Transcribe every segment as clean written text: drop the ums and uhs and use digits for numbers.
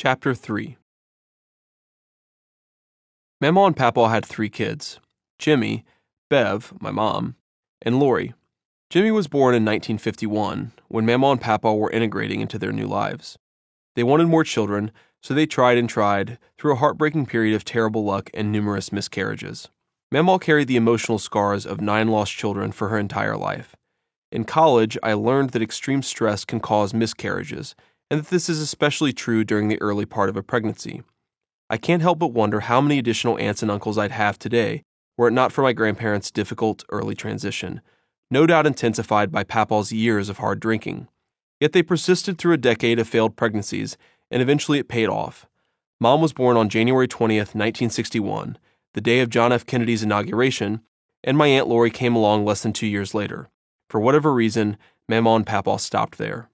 Chapter 3. Mamaw and Papaw had 3 kids: Jimmy, Bev, my mom, and Lori. Jimmy was born in 1951, when Mamaw and Papaw were integrating into their new lives. They wanted more children, so they tried and tried through a heartbreaking period of terrible luck and numerous miscarriages. Mamaw carried the emotional scars of 9 lost children for her entire life. In college, I learned that extreme stress can cause miscarriages, and that this is especially true during the early part of a pregnancy. I can't help but wonder how many additional aunts and uncles I'd have today were it not for my grandparents' difficult early transition, no doubt intensified by Papaw's years of hard drinking. Yet they persisted through a decade of failed pregnancies, and eventually it paid off. Mom was born on January 20th, 1961, the day of John F. Kennedy's inauguration, and my Aunt Lori came along less than 2 years later. For whatever reason, Mamaw and Papaw stopped there.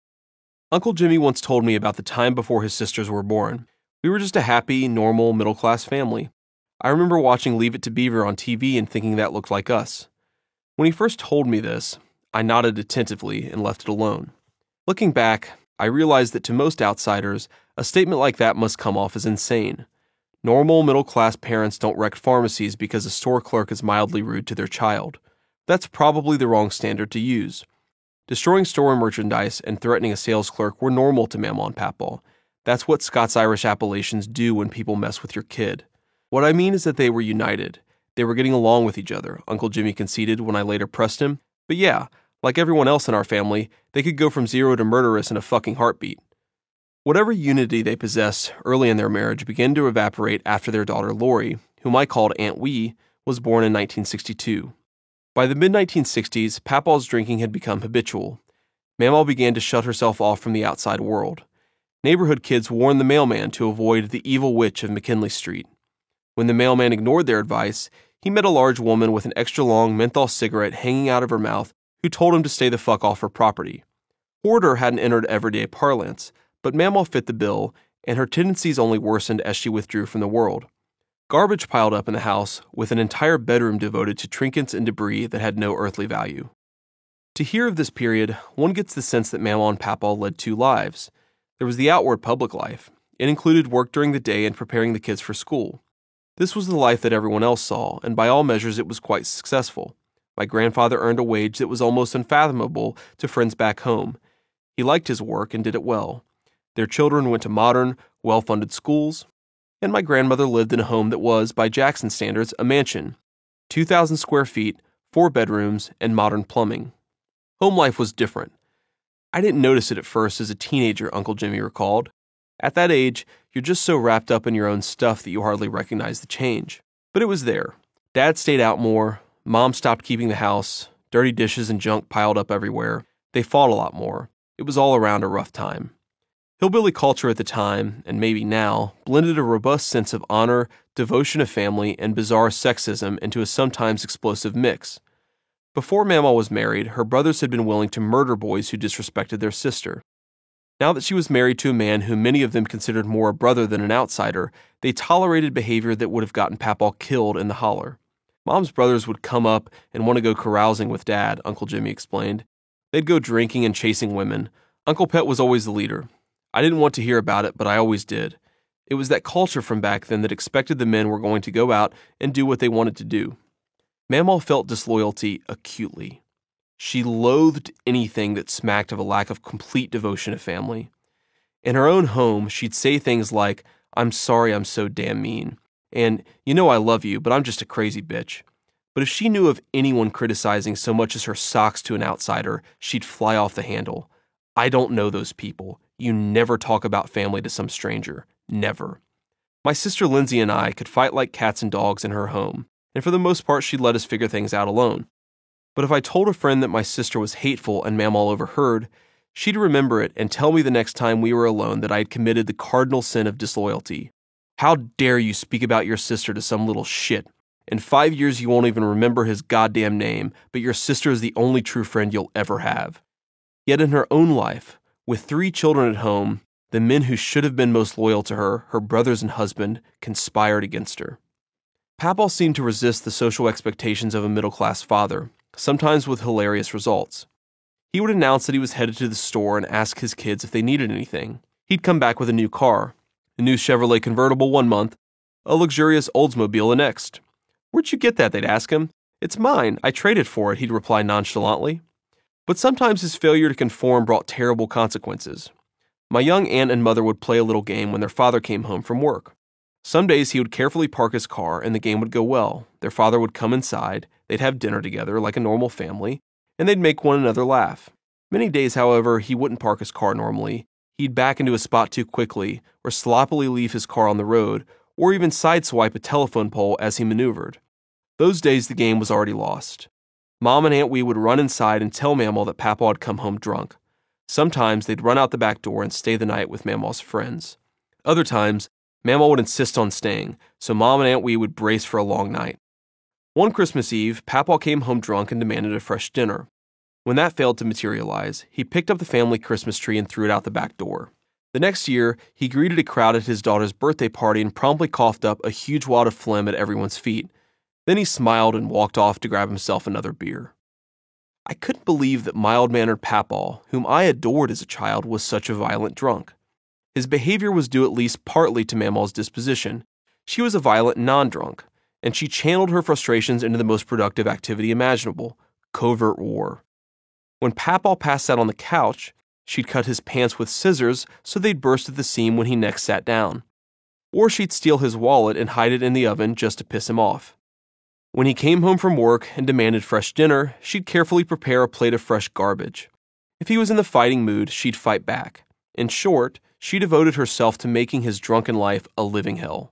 Uncle Jimmy once told me about the time before his sisters were born. We were just a happy, normal, middle-class family. I remember watching Leave It to Beaver on TV and thinking that looked like us. When he first told me this, I nodded attentively and left it alone. Looking back, I realized that to most outsiders, a statement like that must come off as insane. Normal, middle-class parents don't wreck pharmacies because a store clerk is mildly rude to their child. That's probably the wrong standard to use. Destroying store merchandise and threatening a sales clerk were normal to Mamaw and Papaw. That's what Scots-Irish Appalachians do when people mess with your kid. What I mean is that they were united. They were getting along with each other, Uncle Jimmy conceded when I later pressed him. But yeah, like everyone else in our family, they could go from zero to murderous in a fucking heartbeat. Whatever unity they possessed early in their marriage began to evaporate after their daughter Lori, whom I called Aunt Wee, was born in 1962. By the mid-1960s, Papaw's drinking had become habitual. Mamaw began to shut herself off from the outside world. Neighborhood kids warned the mailman to avoid the evil witch of McKinley Street. When the mailman ignored their advice, he met a large woman with an extra-long menthol cigarette hanging out of her mouth who told him to stay the fuck off her property. Hoarder hadn't entered everyday parlance, but Mamaw fit the bill, and her tendencies only worsened as she withdrew from the world. Garbage piled up in the house, with an entire bedroom devoted to trinkets and debris that had no earthly value. To hear of this period, one gets the sense that Mamaw and Papaw led 2 lives. There was the outward public life. It included work during the day and preparing the kids for school. This was the life that everyone else saw, and by all measures it was quite successful. My grandfather earned a wage that was almost unfathomable to friends back home. He liked his work and did it well. Their children went to modern, well-funded schools, and my grandmother lived in a home that was, by Jackson standards, a mansion. 2,000 square feet, 4 bedrooms, and modern plumbing. Home life was different. I didn't notice it at first as a teenager, Uncle Jimmy recalled. At that age, you're just so wrapped up in your own stuff that you hardly recognize the change. But it was there. Dad stayed out more, Mom stopped keeping the house, dirty dishes and junk piled up everywhere. They fought a lot more. It was all around a rough time. Hillbilly culture at the time, and maybe now, blended a robust sense of honor, devotion to family, and bizarre sexism into a sometimes explosive mix. Before Mamaw was married, her brothers had been willing to murder boys who disrespected their sister. Now that she was married to a man whom many of them considered more a brother than an outsider, they tolerated behavior that would have gotten Papaw killed in the holler. Mom's brothers would come up and want to go carousing with Dad, Uncle Jimmy explained. They'd go drinking and chasing women. Uncle Pet was always the leader. I didn't want to hear about it, but I always did. It was that culture from back then that expected the men were going to go out and do what they wanted to do. Mamaw felt disloyalty acutely. She loathed anything that smacked of a lack of complete devotion to family. In her own home, she'd say things like, "I'm sorry I'm so damn mean," and "You know I love you, but I'm just a crazy bitch." But if she knew of anyone criticizing so much as her socks to an outsider, she'd fly off the handle. "I don't know those people. You never talk about family to some stranger. Never." My sister Lindsay and I could fight like cats and dogs in her home, and for the most part she'd let us figure things out alone. But if I told a friend that my sister was hateful and Mamaw overheard, she'd remember it and tell me the next time we were alone that I had committed the cardinal sin of disloyalty. "How dare you speak about your sister to some little shit? In 5 years you won't even remember his goddamn name, but your sister is the only true friend you'll ever have." Yet in her own life, with 3 children at home, the men who should have been most loyal to her, her brothers and husband, conspired against her. Papaw seemed to resist the social expectations of a middle-class father, sometimes with hilarious results. He would announce that he was headed to the store and ask his kids if they needed anything. He'd come back with a new car. a new Chevrolet convertible one month, a luxurious Oldsmobile the next. "Where'd you get that?" they'd ask him. "It's mine. I traded for it," he'd reply nonchalantly. But sometimes his failure to conform brought terrible consequences. My young aunt and mother would play a little game when their father came home from work. Some days he would carefully park his car and the game would go well. Their father would come inside, they'd have dinner together like a normal family, and they'd make one another laugh. Many days, however, he wouldn't park his car normally. He'd back into a spot too quickly, or sloppily leave his car on the road, or even sideswipe a telephone pole as he maneuvered. Those days the game was already lost. Mom and Aunt Wee would run inside and tell Mamaw that Papa had come home drunk. Sometimes they'd run out the back door and stay the night with Mamaw's friends. Other times, Mamaw would insist on staying, so Mom and Aunt Wee would brace for a long night. One Christmas Eve, Papa came home drunk and demanded a fresh dinner. When that failed to materialize, he picked up the family Christmas tree and threw it out the back door. The next year, he greeted a crowd at his daughter's birthday party and promptly coughed up a huge wad of phlegm at everyone's feet. Then he smiled and walked off to grab himself another beer. I couldn't believe that mild-mannered Papaw, whom I adored as a child, was such a violent drunk. His behavior was due at least partly to Mamaw's disposition. She was a violent non-drunk, and she channeled her frustrations into the most productive activity imaginable, covert war. When Papaw passed out on the couch, she'd cut his pants with scissors so they'd burst at the seam when he next sat down. Or she'd steal his wallet and hide it in the oven just to piss him off. When he came home from work and demanded fresh dinner, she'd carefully prepare a plate of fresh garbage. If he was in the fighting mood, she'd fight back. In short, she devoted herself to making his drunken life a living hell.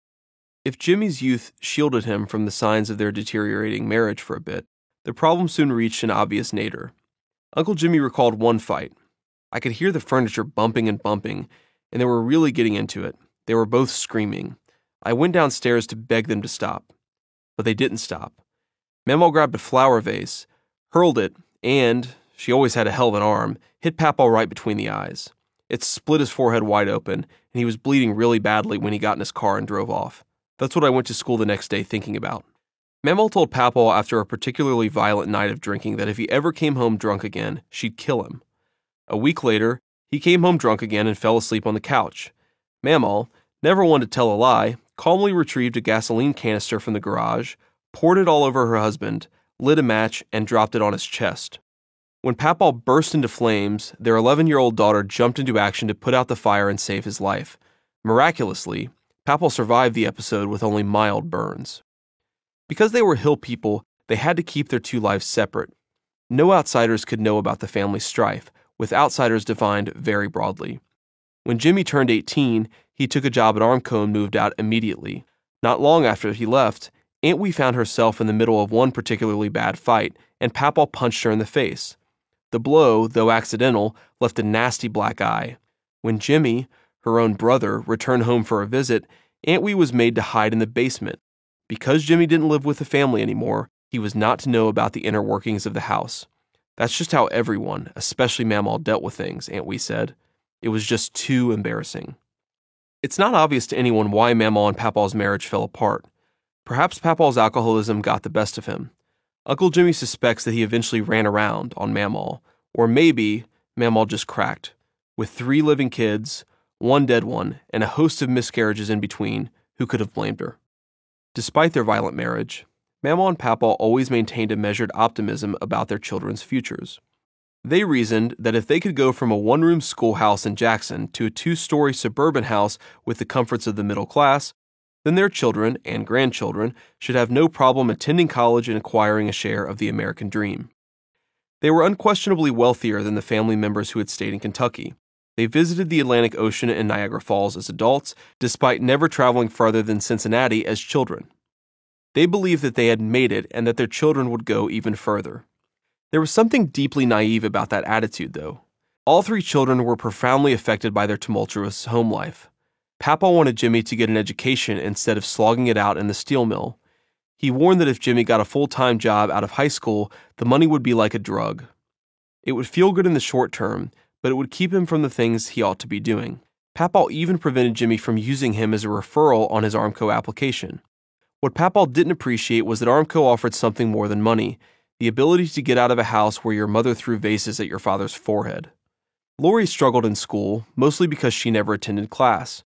If Jimmy's youth shielded him from the signs of their deteriorating marriage for a bit, the problem soon reached an obvious nadir. Uncle Jimmy recalled one fight. I could hear the furniture bumping and bumping, and they were really getting into it. They were both screaming. I went downstairs to beg them to stop. But they didn't stop. Mamaw grabbed a flower vase, hurled it, and, she always had a hell of an arm, hit Papaw right between the eyes. It split his forehead wide open, and he was bleeding really badly when he got in his car and drove off. That's what I went to school the next day thinking about. Mamaw told Papaw after a particularly violent night of drinking that if he ever came home drunk again, she'd kill him. A week later, he came home drunk again and fell asleep on the couch. Mamaw, never one to tell a lie, calmly retrieved a gasoline canister from the garage, poured it all over her husband, lit a match, and dropped it on his chest. When Papaw burst into flames, their 11-year-old daughter jumped into action to put out the fire and save his life. Miraculously, Papaw survived the episode with only mild burns. Because they were Hill people, they had to keep their two lives separate. No outsiders could know about the family strife, with outsiders defined very broadly. When Jimmy turned 18, he took a job at Armco and moved out immediately. Not long after he left, Aunt Wee found herself in the middle of one particularly bad fight, and Papaw punched her in the face. The blow, though accidental, left a nasty black eye. When Jimmy, her own brother, returned home for a visit, Aunt Wee was made to hide in the basement. Because Jimmy didn't live with the family anymore, he was not to know about the inner workings of the house. That's just how everyone, especially Mamaw, dealt with things, Aunt Wee said. It was just too embarrassing. It's not obvious to anyone why Mamaw and Papaw's marriage fell apart. Perhaps Papaw's alcoholism got the best of him. Uncle Jimmy suspects that he eventually ran around on Mamaw, or maybe Mamaw just cracked. With 3 living kids, 1 dead one, and a host of miscarriages in between, who could have blamed her? Despite their violent marriage, Mamaw and Papaw always maintained a measured optimism about their children's futures. They reasoned that if they could go from a one-room schoolhouse in Jackson to a 2-story suburban house with the comforts of the middle class, then their children and grandchildren should have no problem attending college and acquiring a share of the American dream. They were unquestionably wealthier than the family members who had stayed in Kentucky. They visited the Atlantic Ocean and Niagara Falls as adults, despite never traveling farther than Cincinnati as children. They believed that they had made it and that their children would go even further. There was something deeply naive about that attitude, though. All 3 children were profoundly affected by their tumultuous home life. Papaw wanted Jimmy to get an education instead of slogging it out in the steel mill. He warned that if Jimmy got a full-time job out of high school, the money would be like a drug. It would feel good in the short term, but it would keep him from the things he ought to be doing. Papaw even prevented Jimmy from using him as a referral on his Armco application. What Papaw didn't appreciate was that Armco offered something more than money, the ability to get out of a house where your mother threw vases at your father's forehead. Lori struggled in school, mostly because she never attended class.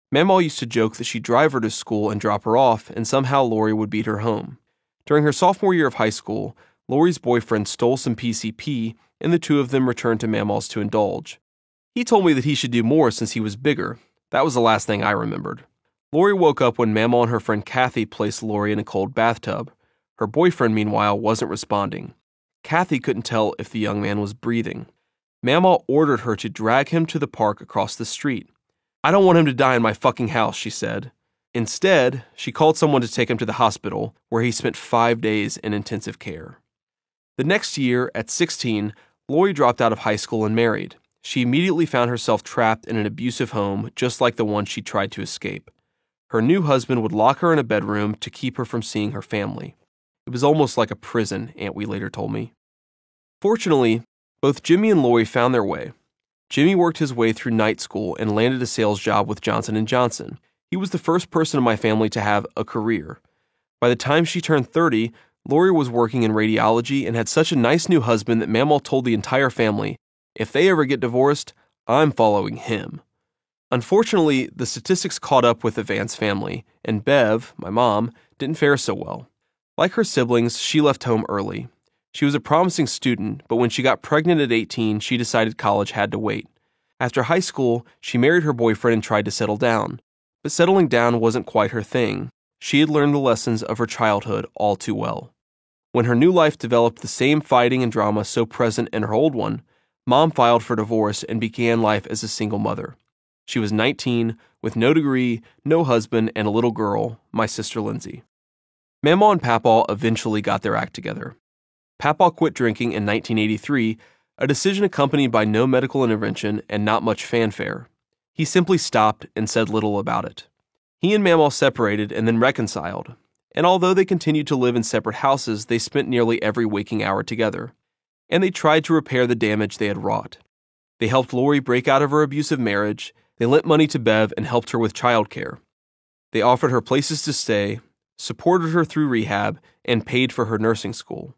Mamaw used to joke that she'd drive her to school and drop her off, and somehow Lori would beat her home. During her sophomore year of high school, Lori's boyfriend stole some PCP, and the two of them returned to Mamaw's to indulge. He told me that he should do more since he was bigger. That was the last thing I remembered. Lori woke up when Mamaw and her friend Kathy placed Lori in a cold bathtub. Her boyfriend, meanwhile, wasn't responding. Kathy couldn't tell if the young man was breathing. Mamaw ordered her to drag him to the park across the street. "I don't want him to die in my fucking house," she said. Instead, she called someone to take him to the hospital, where he spent 5 days in intensive care. The next year, at 16, Lori dropped out of high school and married. She immediately found herself trapped in an abusive home, just like the one she tried to escape. Her new husband would lock her in a bedroom to keep her from seeing her family. It was almost like a prison, Aunt Wee later told me. Fortunately, both Jimmy and Lori found their way. Jimmy worked his way through night school and landed a sales job with Johnson & Johnson. He was the first person in my family to have a career. By the time she turned 30, Lori was working in radiology and had such a nice new husband that Mamaw told the entire family, "If they ever get divorced, I'm following him." Unfortunately, the statistics caught up with the Vance family, and Bev, my mom, didn't fare so well. Like her siblings, she left home early. She was a promising student, but when she got pregnant at 18, she decided college had to wait. After high school, she married her boyfriend and tried to settle down. But settling down wasn't quite her thing. She had learned the lessons of her childhood all too well. When her new life developed the same fighting and drama so present in her old one, Mom filed for divorce and began life as a single mother. She was 19, with no degree, no husband, and a little girl, my sister Lindsay. Mamaw and Papaw eventually got their act together. Papaw quit drinking in 1983, a decision accompanied by no medical intervention and not much fanfare. He simply stopped and said little about it. He and Mamaw separated and then reconciled, and although they continued to live in separate houses, they spent nearly every waking hour together, and they tried to repair the damage they had wrought. They helped Lori break out of her abusive marriage, they lent money to Bev and helped her with childcare. They offered her places to stay, supported her through rehab, and paid for her nursing school.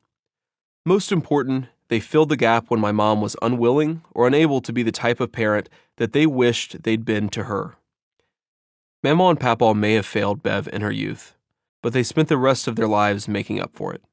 Most important, they filled the gap when my mom was unwilling or unable to be the type of parent that they wished they'd been to her. Mamaw and Papaw may have failed Bev in her youth, but they spent the rest of their lives making up for it.